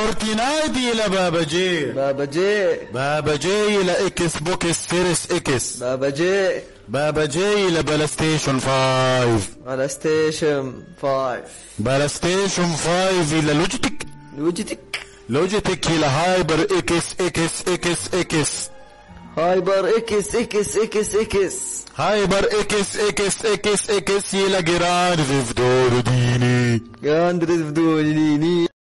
فورتنايت إلى بابا جي. بابا جي. بابا جي إلى إكس بوكس سيريس إكس. بابا جي. بابا جي إلى بلاي ستيشن 5. بلاي ستيشن 5. بلاي ستيشن 5 إلى لوجيتك. لوجيتك إلى هايبر إكس إكس إكس إكس. هايبر إكس إكس إكس إكس. هايبر إكس إكس إكس إكس إلى جراند فيفدور ديني. جراند فيفدور ديني.